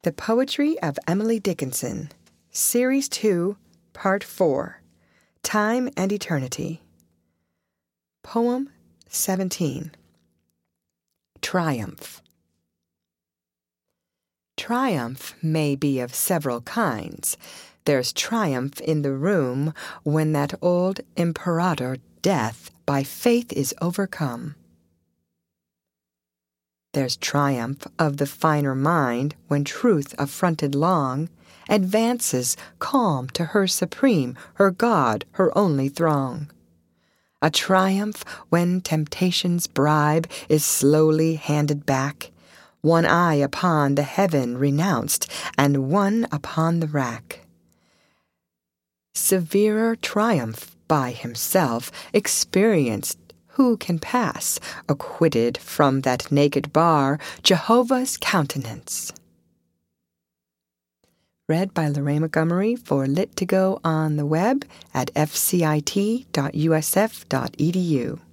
The Poetry of Emily Dickinson, Series 2, Part 4, Time and Eternity. Poem 17. Triumph. Triumph may be of several kinds. There's triumph in the room when that old imperator Death by faith is overcome. There's triumph of the finer mind when truth affronted long advances calm to her supreme, her God, her only throng. A triumph when temptation's bribe is slowly handed back, one eye upon the heaven renounced and one upon the rack. Severer triumph by himself experienced who can pass, acquitted from that naked bar, Jehovah's countenance. Read by Lorraine Montgomery for Lit2Go on the web at fcit.usf.edu.